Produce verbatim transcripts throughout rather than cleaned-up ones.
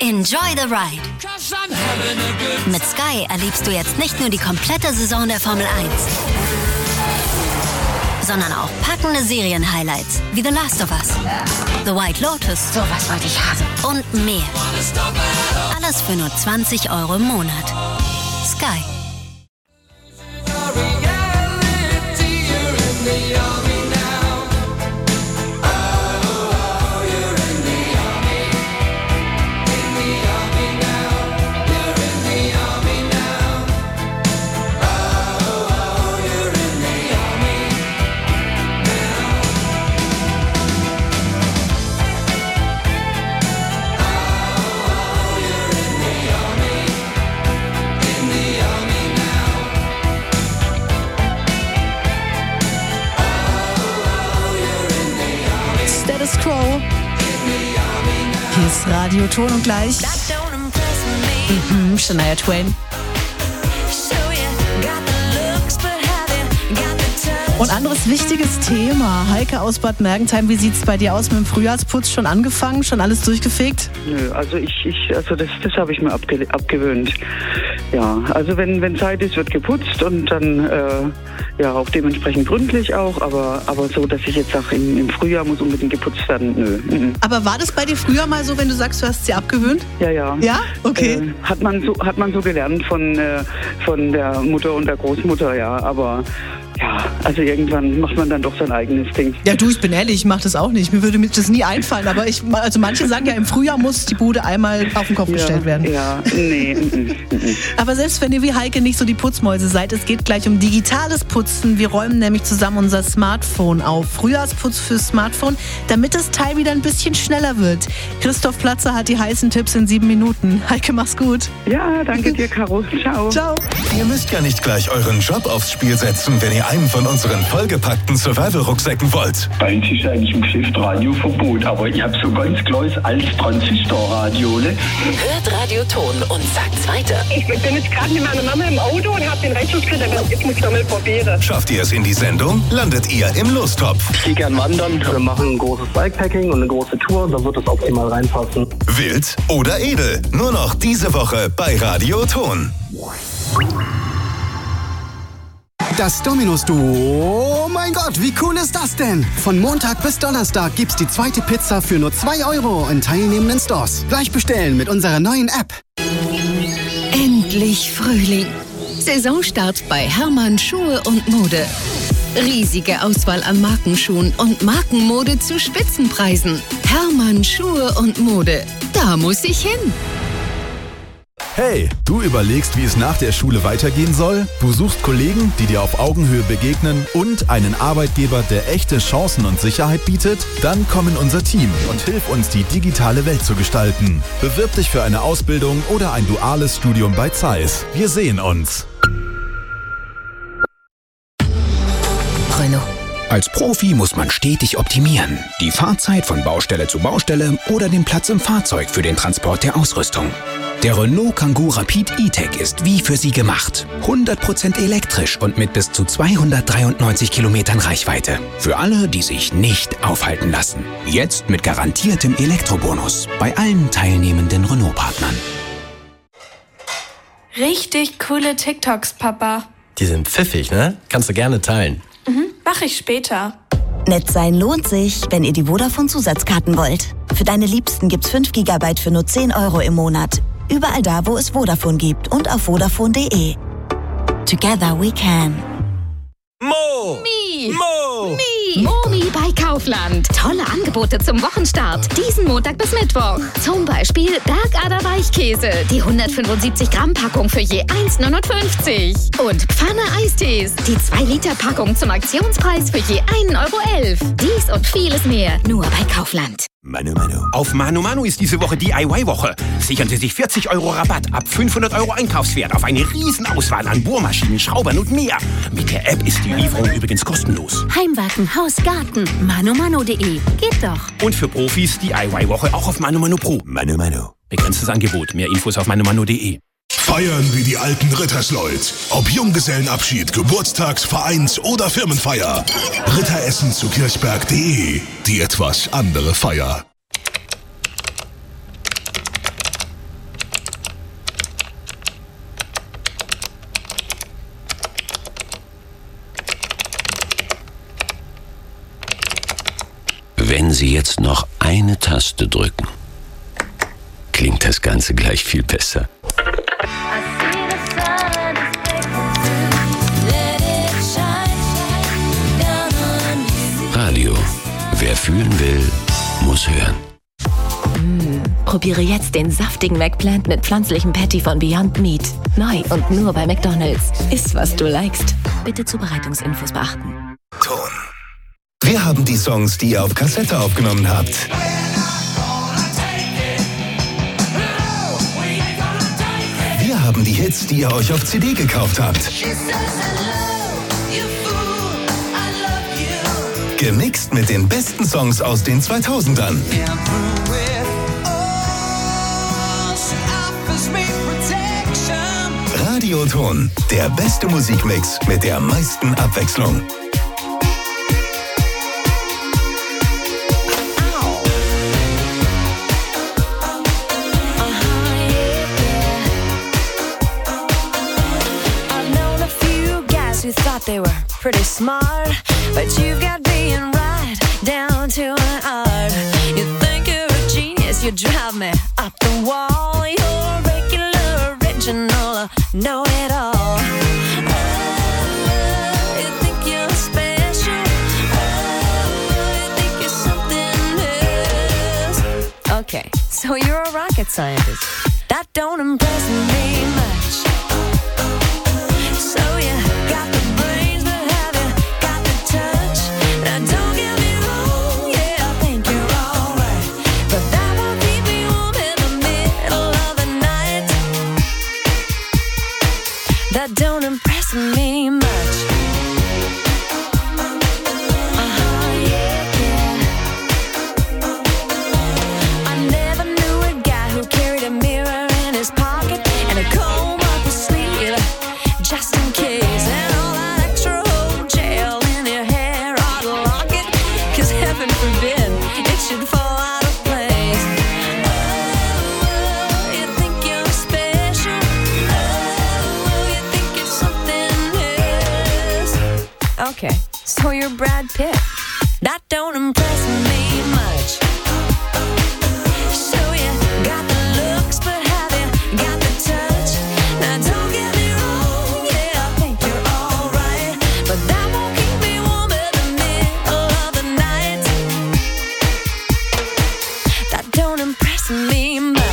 Enjoy the ride. Mit Sky erlebst du jetzt nicht nur die komplette Saison der Formel eins, sondern auch packende Serien-Highlights wie The Last of Us, The White Lotus, so was wollte ich haben, und mehr. Alles für nur zwanzig Euro im Monat. Sky. Hier ist Radio Ton und gleich mhm, Shania Twain. Und anderes wichtiges Thema. Heike aus Bad Mergentheim, wie sieht es bei dir aus mit dem Frühjahrsputz? Schon angefangen? Schon alles durchgefegt? Nö, also ich, ich also das, das habe ich mir abge, abgewöhnt. Ja, also wenn, wenn Zeit ist, wird geputzt und dann äh, ja auch dementsprechend gründlich auch, aber, aber so, dass ich jetzt sage, im, im Frühjahr muss unbedingt geputzt werden, nö. Mhm. Aber war das bei dir früher mal so, wenn du sagst, du hast sie abgewöhnt? Ja, ja. Ja? Okay. Äh, hat man so, hat man so gelernt von, äh, von der Mutter und der Großmutter, ja, aber ja, also irgendwann macht man dann doch sein eigenes Ding. Ja, du, ich bin ehrlich, ich mache das auch nicht. Mir würde mir das nie einfallen, aber ich, also manche sagen ja, im Frühjahr muss die Bude einmal auf den Kopf ja, gestellt werden. Ja, nee. m -m, m aber selbst wenn ihr wie Heike nicht so die Putzmäuse seid, es geht gleich um digitales Putzen. Wir räumen nämlich zusammen unser Smartphone auf. Frühjahrsputz fürs Smartphone, damit das Teil wieder ein bisschen schneller wird. Christoph Platzer hat die heißen Tipps in sieben Minuten. Heike, mach's gut. Ja, danke dir, Caro. Ciao. Ciao. Ihr müsst ja nicht gleich euren Job aufs Spiel setzen, wenn ihr einen von unseren vollgepackten Survival-Rucksäcken wollt. Bei uns ist eigentlich im Geschäft Radioverbot, aber ich habe so ganz kleines als Transistorradio. Ne? Hört Radio Ton und sagt's weiter. Ich bin jetzt gerade mit meiner Mama im Auto und habe den Rechner gekriegt, aber jetzt muss ich noch mal probieren. Schafft ihr es in die Sendung, landet ihr im Lostopf. Ich gehe gern wandern. Wir machen ein großes Bikepacking und eine große Tour, da wird es optimal reinpassen. Wild oder edel, nur noch diese Woche bei Radio Ton. Das Domino's-Duo. Oh mein Gott, wie cool ist das denn? Von Montag bis Donnerstag gibt's die zweite Pizza für nur zwei Euro in teilnehmenden Stores. Gleich bestellen mit unserer neuen App. Endlich Frühling. Saisonstart bei Hermann Schuhe und Mode. Riesige Auswahl an Markenschuhen und Markenmode zu Spitzenpreisen. Hermann Schuhe und Mode. Da muss ich hin. Hey, du überlegst, wie es nach der Schule weitergehen soll? Du suchst Kollegen, die dir auf Augenhöhe begegnen und einen Arbeitgeber, der echte Chancen und Sicherheit bietet? Dann komm in unser Team und hilf uns, die digitale Welt zu gestalten. Bewirb dich für eine Ausbildung oder ein duales Studium bei Zeiss. Wir sehen uns. Renault. Als Profi muss man stetig optimieren. Die Fahrzeit von Baustelle zu Baustelle oder den Platz im Fahrzeug für den Transport der Ausrüstung. Der Renault Kangoo Rapid E-Tech ist wie für Sie gemacht. hundert Prozent elektrisch und mit bis zu zweihundertdreiundneunzig Kilometern Reichweite. Für alle, die sich nicht aufhalten lassen. Jetzt mit garantiertem Elektrobonus bei allen teilnehmenden Renault-Partnern. Richtig coole TikToks, Papa. Die sind pfiffig, ne? Kannst du gerne teilen. Mhm, mach ich später. Nett sein lohnt sich, wenn ihr die Vodafone-Zusatzkarten wollt. Für deine Liebsten gibt's fünf Gigabyte für nur zehn Euro im Monat. Überall da, wo es Vodafone gibt und auf vodafone punkt de. Together we can. Mo! Mi! Mo! Mi! Momi bei Kaufland. Tolle Angebote zum Wochenstart. Diesen Montag bis Mittwoch. Zum Beispiel Bergader Weichkäse. Die hundertfünfundsiebzig Gramm Packung für je eins neunundfünfzig. Und Pfanne Eistees. Die zwei Liter Packung zum Aktionspreis für je ein Euro elf. Dies und vieles mehr nur bei Kaufland. Manu Manu. Auf Manu Manu ist diese Woche D I Y-Woche. Sichern Sie sich vierzig Euro Rabatt ab fünfhundert Euro Einkaufswert auf eine Riesenauswahl an Bohrmaschinen, Schraubern und mehr. Mit der App ist die Lieferung übrigens kostenlos. Heimwerken, Haus, Garten. manu manu punkt de. Geht doch. Und für Profis D I Y-Woche auch auf Manu Manu Pro. Manu Manu. Begrenztes Angebot. Mehr Infos auf manu manu punkt de. Feiern wie die alten Rittersleut. Ob Junggesellenabschied, Geburtstags-, Vereins- oder Firmenfeier. Ritteressen zu kirchberg punkt de. Die etwas andere Feier. Wenn Sie jetzt noch eine Taste drücken, klingt das Ganze gleich viel besser. Radio. Wer fühlen will, muss hören. Mm, probiere jetzt den saftigen McPlant mit pflanzlichem Patty von Beyond Meat. Neu und nur bei McDonald's. Iss, was du likest. Bitte Zubereitungsinfos beachten. Ton. Wir haben die Songs, die ihr auf Kassette aufgenommen habt. Wir haben die Hits, die ihr euch auf C D gekauft habt. Gemixt mit den besten Songs aus den zweitausendern. Radioton, der beste Musikmix mit der meisten Abwechslung. Who thought they were pretty smart, but you've got being right down to an art. You think you're a genius, you drive me up the wall. You're a regular, original, know it all. Oh, you think you're special. Oh, you think you're something else. Okay, so you're a rocket scientist. That don't impress me much. So you got the brains, but have you got the touch? Now don't get me wrong, yeah, I think you're alright, but that won't keep me warm in the middle of the night. That don't impress me much. Uh-huh, yeah, yeah. I never knew a guy who carried a mirror in his pocket and a comb up his sleeve, just in case, and all that extra old gel in your hair ought to lock it, cause heaven forbid it should fall out of place. Oh, you think you're special. Oh, you think you're something else. Okay, so you're Brad Pitt. That don't impress me much. So you got the looks, but have you got the touch? Now don't get me wrong, yeah, I think you're alright, but that won't keep me warm in the middle of the night. That don't impress me much.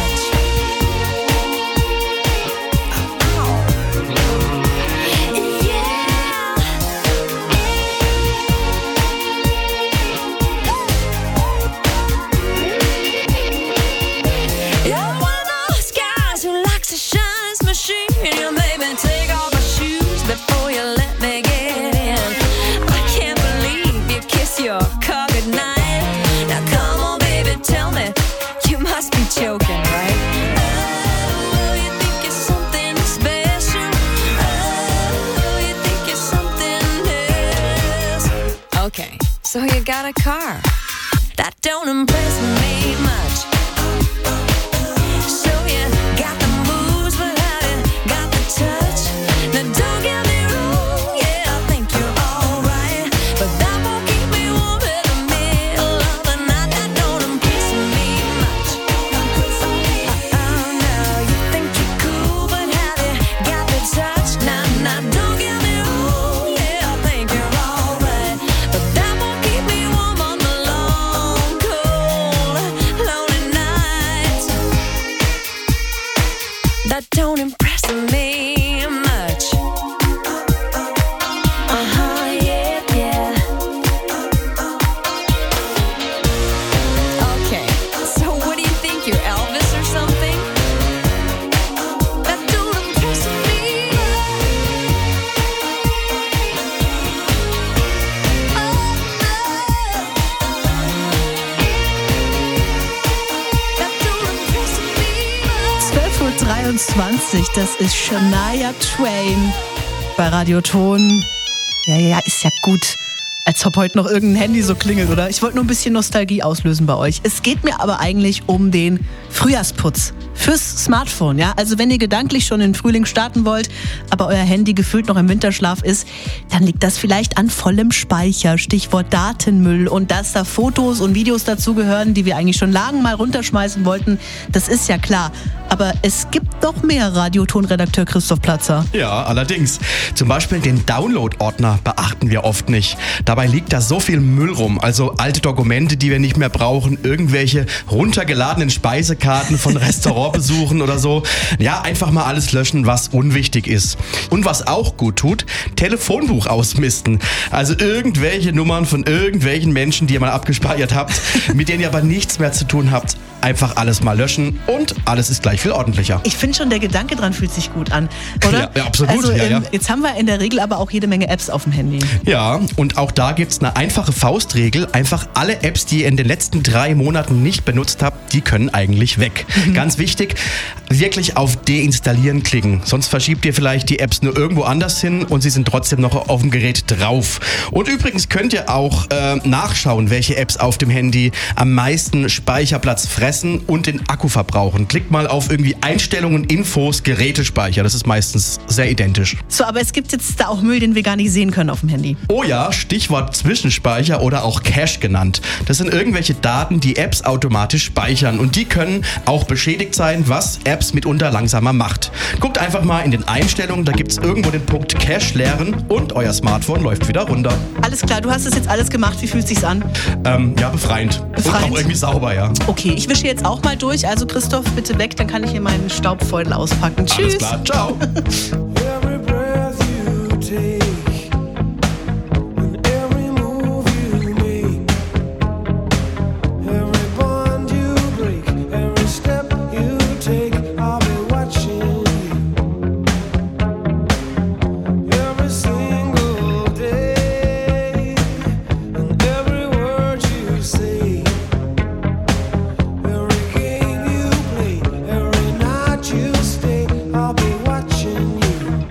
You're one of those guys who likes to shine his machine. You made me take off my shoes before you let me get in. I can't believe you kiss your car goodnight. Now come on, baby, tell me, you must be joking, right? Oh, you think you're something special. Oh, you think you're something else. Okay, so you got a car. That don't impress me much. So you got the moves, but have you got the touch? Now don't get me wrong, yeah, I think you're alright, but that won't keep me warm in the middle of the night. That don't impress me much. Oh no, you think you're cool, but have you got the touch? Now, now don't get me wrong, yeah, I think you're alright, but that won't keep me warm on the long, cold, lonely nights. That don't impress me much. Uh-huh, yeah, yeah. Okay, so what do you think, you're Elvis or something? That don't impress me zwölf Uhr dreiundzwanzig, das ist Shania Twain bei Radioton. Ja, ja, ist ja gut. Als ob heute noch irgendein Handy so klingelt, oder? Ich wollte nur ein bisschen Nostalgie auslösen bei euch. Es geht mir aber eigentlich um den Frühjahrsputz fürs Smartphone, ja? Also wenn ihr gedanklich schon in den Frühling starten wollt, aber euer Handy gefühlt noch im Winterschlaf ist, dann liegt das vielleicht an vollem Speicher. Stichwort Datenmüll. Und dass da Fotos und Videos dazugehören, die wir eigentlich schon lange mal runterschmeißen wollten, das ist ja klar. Aber es gibt noch mehr, Radiotonredakteur Christoph Platzer. Ja, allerdings. Zum Beispiel den Download-Ordner beachten wir oft nicht. Dabei liegt da so viel Müll rum, also alte Dokumente, die wir nicht mehr brauchen, irgendwelche runtergeladenen Speisekarten von Restaurantbesuchen oder so. Ja, einfach mal alles löschen, was unwichtig ist. Und was auch gut tut, Telefonbuch ausmisten. Also irgendwelche Nummern von irgendwelchen Menschen, die ihr mal abgespeichert habt, mit denen ihr aber nichts mehr zu tun habt. Einfach alles mal löschen und alles ist gleich viel ordentlicher. Ich finde schon, der Gedanke dran fühlt sich gut an, oder? Ja, ja absolut. Also, ja, ähm, ja. Jetzt haben wir in der Regel aber auch jede Menge Apps auf dem Handy. Ja, und auch da gibt es eine einfache Faustregel. Einfach alle Apps, die ihr in den letzten drei Monaten nicht benutzt habt, die können eigentlich weg. Mhm. Ganz wichtig, wirklich auf Deinstallieren klicken. Sonst verschiebt ihr vielleicht die Apps nur irgendwo anders hin und sie sind trotzdem noch auf dem Gerät drauf. Und übrigens könnt ihr auch äh, nachschauen, welche Apps auf dem Handy am meisten Speicherplatz fressen und den Akku verbrauchen. Klickt mal auf irgendwie Einstellungen, Infos, Gerätespeicher. Das ist meistens sehr identisch. So, aber es gibt jetzt da auch Müll, den wir gar nicht sehen können auf dem Handy. Oh ja, Stichwort Zwischenspeicher oder auch Cache genannt. Das sind irgendwelche Daten, die Apps automatisch speichern und die können auch beschädigt sein, was Apps mitunter langsamer macht. Guckt einfach mal in den Einstellungen, da gibt es irgendwo den Punkt Cache leeren und euer Smartphone läuft wieder runter. Alles klar, du hast es jetzt alles gemacht. Wie fühlt es sich an? Ähm, ja, befreiend. Befreiend? Und auch irgendwie sauber, ja. Okay, ich wische jetzt auch mal durch. Also Christoph, bitte weg, dann kann ich hier meinen Staubfeutel auspacken. Alles Tschüss. klar, ciao. You stay, I'll be watching you.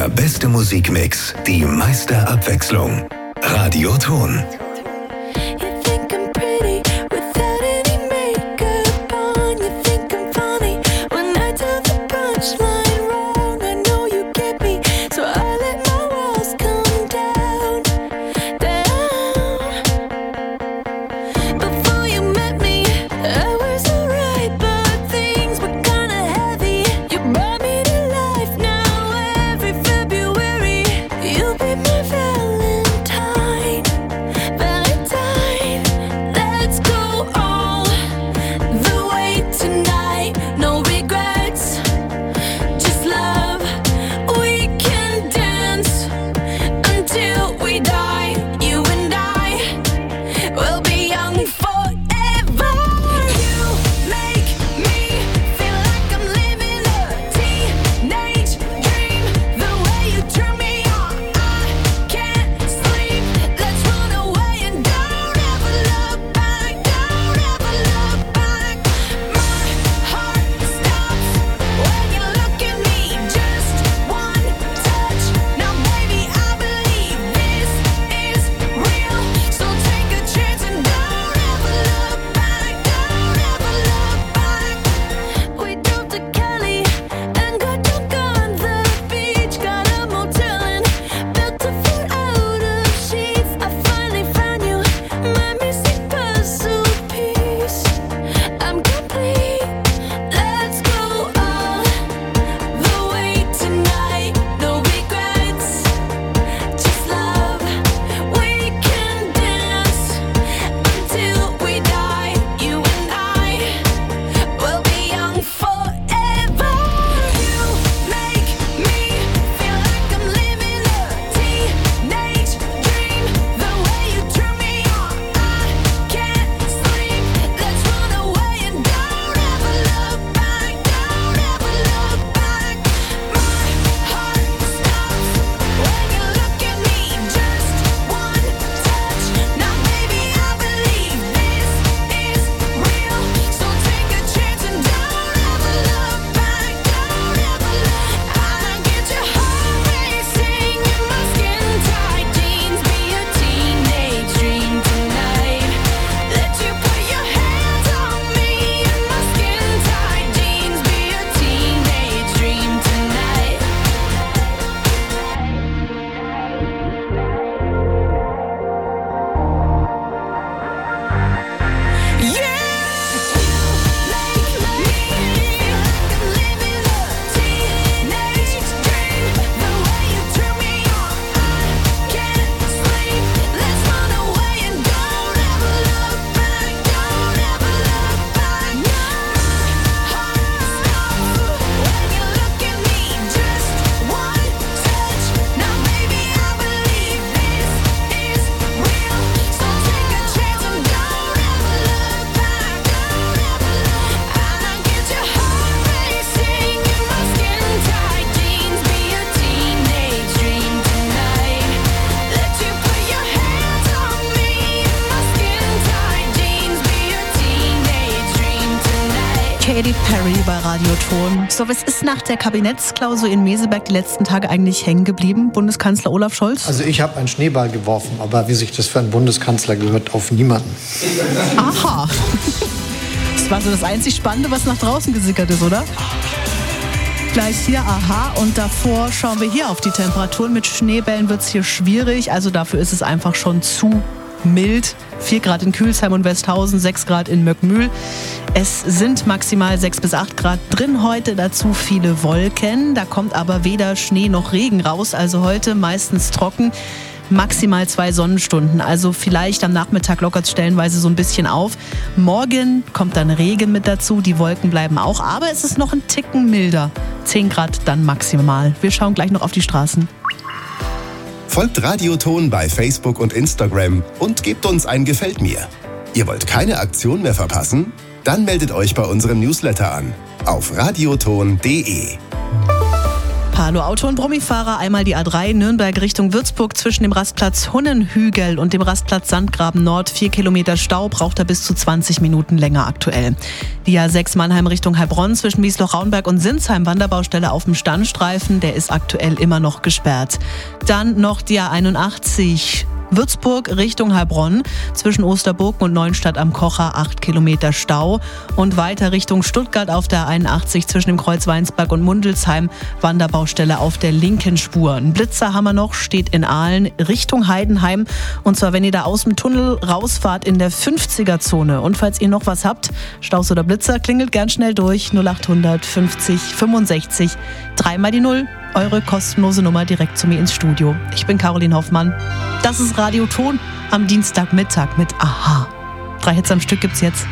Der beste Musikmix, die meiste Abwechslung. Radioton. Katy Perry bei Radioton. So, was ist nach der Kabinettsklausur in Meseberg die letzten Tage eigentlich hängen geblieben, Bundeskanzler Olaf Scholz? Also ich habe einen Schneeball geworfen, aber wie sich das für einen Bundeskanzler gehört, auf niemanden. Aha. Das war so das einzig Spannende, was nach draußen gesickert ist, oder? Gleich hier, aha, und davor schauen wir hier auf die Temperaturen. Mit Schneebällen wird es hier schwierig, also dafür ist es einfach schon zu mild. vier Grad in Kühlsheim und Westhausen, sechs Grad in Möckmühl. Es sind maximal sechs bis acht Grad drin heute, dazu viele Wolken. Da kommt aber weder Schnee noch Regen raus, also heute meistens trocken. Maximal zwei Sonnenstunden, also vielleicht am Nachmittag lockert es stellenweise so ein bisschen auf. Morgen kommt dann Regen mit dazu, die Wolken bleiben auch, aber es ist noch ein Ticken milder. zehn Grad dann maximal. Wir schauen gleich noch auf die Straßen. Folgt Radioton bei Facebook und Instagram und gebt uns ein Gefällt mir. Ihr wollt keine Aktion mehr verpassen? Dann meldet euch bei unserem Newsletter an auf radioton punkt de. Palo Auto- und Brummifahrer, einmal die A drei Nürnberg Richtung Würzburg zwischen dem Rastplatz Hunnenhügel und dem Rastplatz Sandgraben Nord. Vier Kilometer Stau, braucht er bis zu zwanzig Minuten länger aktuell. Die A sechs Mannheim Richtung Heilbronn zwischen Wiesloch-Raunberg und Sinsheim, Wanderbaustelle auf dem Standstreifen, der ist aktuell immer noch gesperrt. Dann noch die A einundachtzig Würzburg Richtung Heilbronn zwischen Osterburgen und Neuenstadt am Kocher, acht Kilometer Stau. Und weiter Richtung Stuttgart auf der A einundachtzig zwischen dem Kreuz Weinsberg und Mundelsheim, Wanderbaustelle auf der linken Spur. Ein Blitzer haben wir noch, steht in Aalen Richtung Heidenheim. Und zwar, wenn ihr da aus dem Tunnel rausfahrt in der fünfziger-Zone. Und falls ihr noch was habt, Staus oder Blitzer, klingelt gern schnell durch null achthundert fünfzig fünfundsechzig, dreimal die Null. Eure kostenlose Nummer direkt zu mir ins Studio. Ich bin Caroline Hoffmann. Das ist Radio Ton am Dienstagmittag mit Aha. Drei Hits am Stück gibt's jetzt.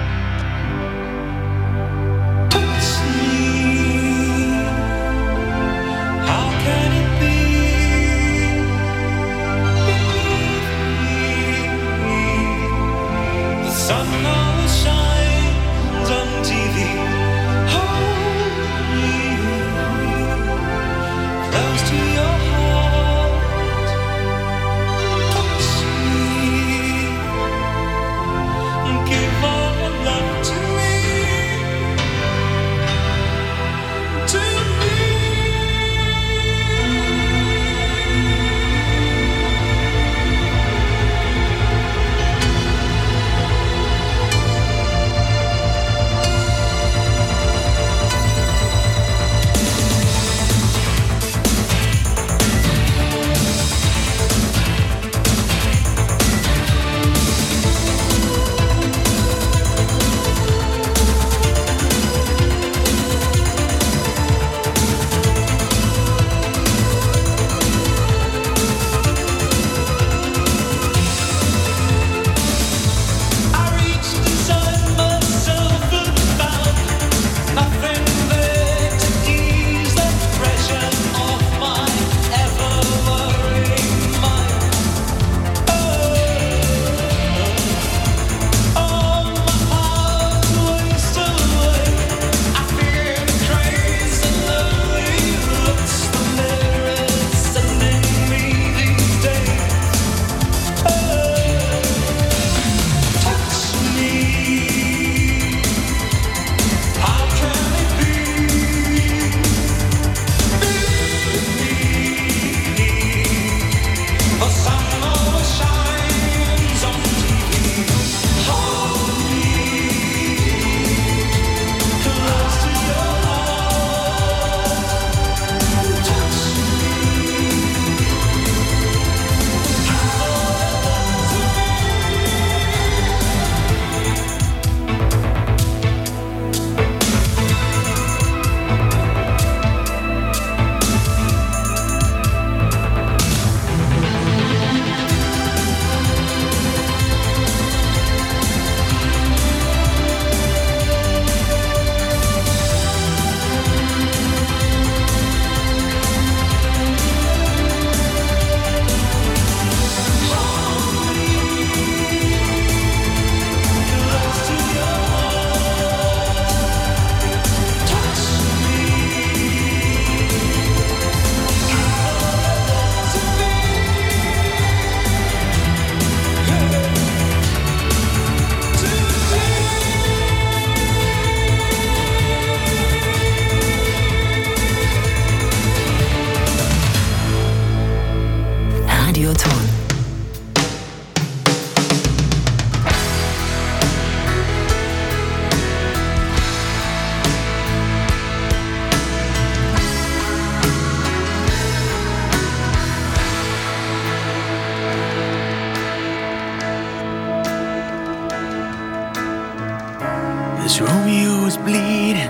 This Romeo is bleeding,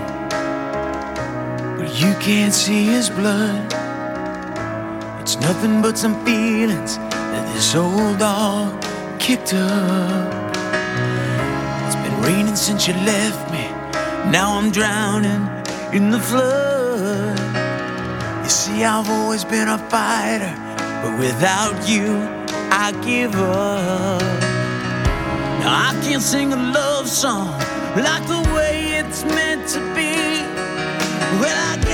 but you can't see his blood. It's nothing but some feelings that this old dog kicked up. It's been raining since you left me, now I'm drowning in the flood. You see, I've always been a fighter, but without you, I give up. Now I can't sing a love song like the way it's meant to be. Well, I